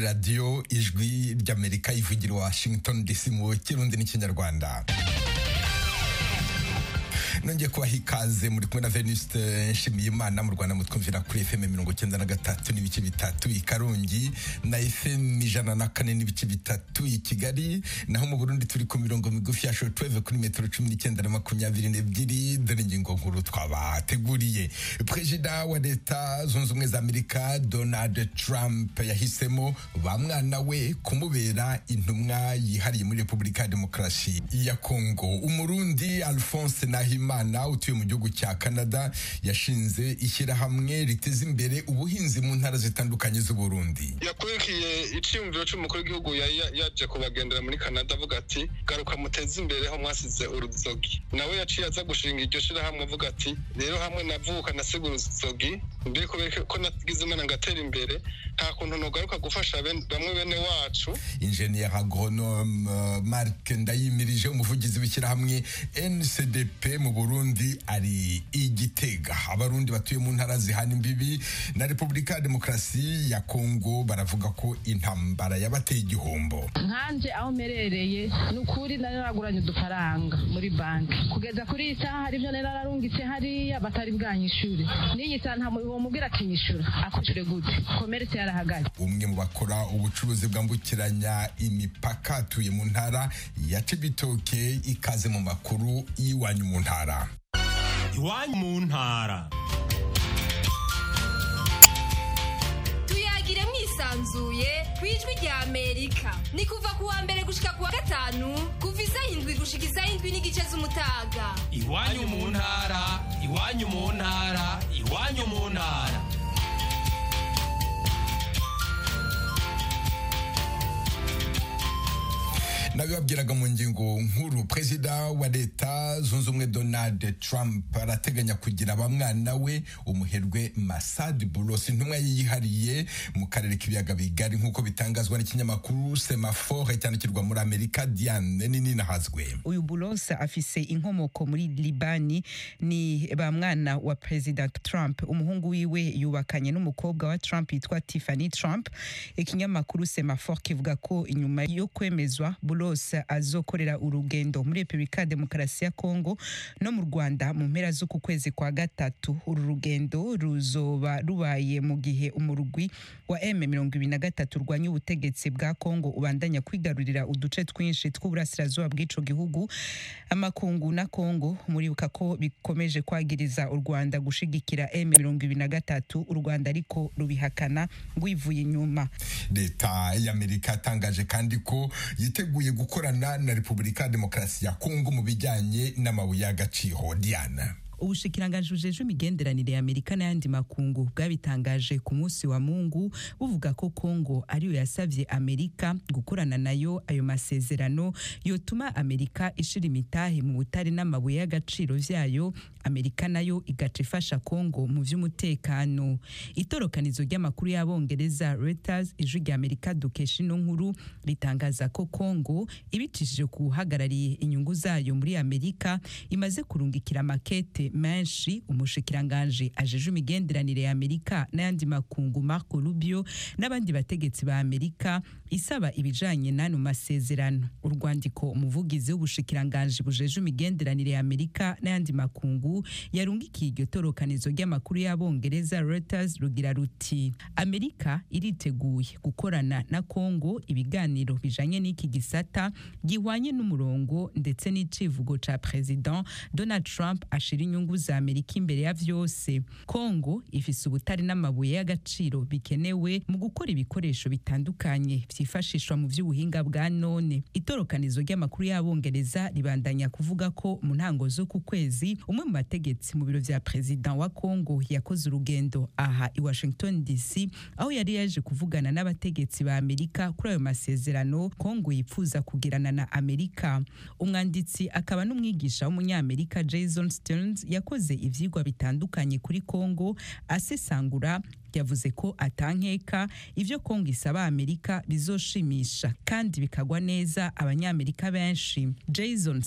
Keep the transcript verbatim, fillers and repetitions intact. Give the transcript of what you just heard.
radio ijwi ry'Amerika ivugira Washington D C mu kirundi n'ikinyarwanda. Nongeye kubaha ikaze muri kumwe na Venuste Nshimiyimana mu Rwanda mutwumvira kuri F M mirongo icyenda na gatatu n'ibice bitatu i Karongi na F M ijana na kane n'ibice bitatu i Kigali, naho mu Burundi turi ku mirongo migufi ya shortwave kuri metero cumi n'icyenda na makumyabiri n'ebyiri. Dore ingingo nkuru twabateguriye. Perezida wa Leta Zunze Ubumwe za Amerika Donald Trump yahisemo ba mwana we kumubera intumwa yihariye muri Repubulika ya Demokarasi ya Kongo. Umurundi Alphonse Nahimana Mana utuye mu gihugu cya Canada yashinze ishyirahamwe riteza imbere ubuhinzi mu ntara zitandukanye z'u Burundi. Yakurikiye iciyumviro cy'umukuru w'igihugu yaje kubagendera muri Canada avuga ati garuka muteze imbere aho mwasize uruzogi. Nawe yaciye aza gushinga iryo shyirahamwe avuga ati rero hamwe navuka nasigura uruzogi mbere ko nagize imana ngatera imbere nta kuntu nogaruka gufasha bamwe bene wacu. Ingenieur agronome uh, Mark Ndayimirije umuvugizi w'ishyirahamwe N C D P mu Burundi ari igitega. Abarundi batuye mu ntara zihana imbibi na Repubulika ya Demokarasi ya Kongo baravuga ko intambara yabateye igihombo. Nkanje aho merereye n'ukuri naraguranye udufaranga muri banki kugeza kuri isaha hari byo nararungitse hari abatari bwanyishure n'iyi saha nta mubibo mubwira akinyishura akushure gute commerce yarahagaze. Umwe mu bakora ubucuruzi bwambukiranya imipaka atuye mu ntara ya Cibitoke. Ikaze mu makuru y'iwanyu mu ntara. Iwanyu mu ntara tuyagire mwisanzuye kwijwi rya Amerika ni kuva kuwa mbere gushika kuwa gatanu kuva isaha indwi gushika isaha indwi n'igice z'umutaga. Iwanyu mu ntara iwanyu mu ntara iwanyu mu ntara. Nabibabwiraga mu ngingo nkuru. Perezida wa Leta Zunze Ubumwe Donald Trump arateganya kugira abamwana we umuherwe Masad Boulos intumwa yihariye mu karere k'ibiyaga bigari nk'uko bitangazwa n'ikinyamakuru Semaphore cyandikirwa muri Amerika. Diane nini nahazwe. Uyu Boulos afise inkomoko muri Libani, ni ba mwana wa President Trump. Umuhungu wiwe yubakanye n'umukobwa wa Trump yitwa Tiffany Trump. Ikinyamakuru Semaphore kivuga ko inyuma yo kwemezwa Boulos azokorera urugendo muri Repubulika ya Demokarasi ya Kongo no mu Rwanda mu mpera zo ku kwezi kwa gatatu. Uru rugendo ruzoba rubaye mu gihe umurugwi wa M mirongo ibiri na gatatu rwanya ubutegetsi bwa Kongo ubandanya kwigarurira uduce twinshi tw'uburasirazuba bw'ico gihugu. Amakungu na Kongo muribuka ko bikomeje kwagiriza u Rwanda gushigikira M mirongo ibiri na gatatu, u Rwanda ariko rubihakana rwivuye inyuma. Leta y'Amerika tangaje kandi ko yiteguye gukorana na Repubulika ya Demokarasi ya Kongo mu bijyanye n'amabuye y'agaciro. Diana. Ubushikiranganje bujeje imigenderanire ya Amerika n'ayandi makungu bwabitangaje ku munsi wa Mungu buvuga ko Kongo ariyo yasavye Amerika gukorana nayo ayo masezerano yotuma Amerika ishira imitahe mu butari n'amabuye y'agaciro vyayo, Amerika nayo igaca ifasha Kongo mu vy'umutekano. Itorokanizo ry'amakuru y'Abongereza Reuters ijwi rya Amerika dukesha ino nkuru ritangaza ko Kongo ibicishije kuhagarariye inyungu zayo muri Amerika imaze kurungikira makete menshi umushikiranganje ajeje imigenderanire ya Amerika n'ayandi makungu Marco Rubio n'abandi bategetsi ba Amerika isaba ibijanye n'ano masezerano. Urwandiko umuvugizi w'ubushikiranganje bujeje imigenderanire ya Amerika n'ayandi makungu yarungikiye iryo torokanizo ry'amakuru y'Abongereza Reuters rugira ruti Amerika iriteguye gukorana na Kongo ibiganiro bijanye n'iki gisata gihwanye n'umurongo ndetse n'icivugo ca President Donald Trump ashira inyungu za Amerika imbere ya vyose. Kongo ifise ubutari n'amabuye y'agaciro bikenewe mu gukora ibikoresho bitandukanye vyifashishwa mu vy'ubuhinga bwa none. Itorokanizo ry'amakuru y'Abongereza ribandanya kuvuga ko mu ntango zo ku kwezi umwe mu bategetsi mu biro vya President wa Kongo yakoze urugendo aha i Washington D C aho yari yaje kuvugana n'abategetsi ba Amerika kuri ayo masezerano Kongo yipfuza kugirana na Amerika. Umwanditsi akaba n'umwigisha w'umunyamerika Jason Stearns yakoze ivyigwa bitandukanye kuri Kongo asesangura yavuze ko atankeka ivyo Kongo isaba Amerika bizoshimisha kandi bikagwa neza abanyamerika benshi. Jason